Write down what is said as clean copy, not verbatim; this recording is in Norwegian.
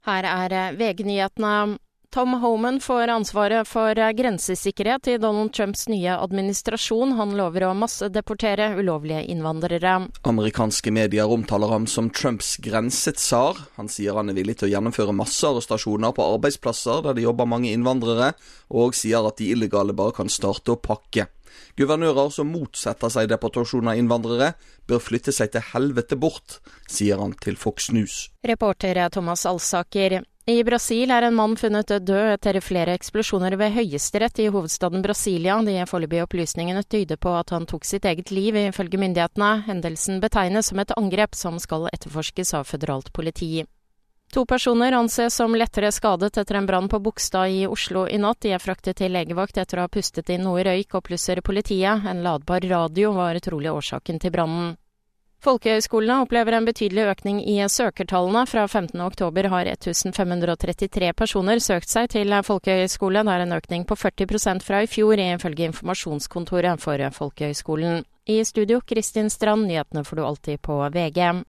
Her VG-nyhetene. Tom Homan får ansvaret for grensesikkerhet i Donald Trumps nye administrasjon. Han lover å massedeportere ulovlige innvandrere. Amerikanske medier omtaler ham som Trumps grensetsar. Han sier han villig til å gjennomføre massearrestasjoner på arbeidsplasser der det jobber mange innvandrere, og sier at de illegale bare kan starte å pakke. Guvernører som motsetter seg deportasjon av innvandrere bør flytte seg til helvete bort, sier han til Fox News. Reporter Thomas Alsaker. I Brasil en mann funnet død etter flere eksplosjoner ved høyesterett i hovedstaden Brasilia. De foreløpige opplysningene tyder på at han tok sitt eget liv, ifølge myndighetene. Hendelsen betegnes som et angrep som skal etterforskes av føderalt politi. 2 personer anses som lettere skadet etter en brann på Bogstad i Oslo i natt. De fraktet til legevakt etter å ha pustet inn noe røyk, opplyser politiet. En ladbar radio var trolig årsaken til brannen. Folkehøyskolene opplever en betydelig økning i søkertallene. Fra 15. oktober har 1533 personer søkt seg til folkehøyskole. Det en økning på 40% fra i fjor, ifølge informasjonskontoret for Folkehøyskolen. I studio, Kristin Strand, nyhetene får du alltid på VG.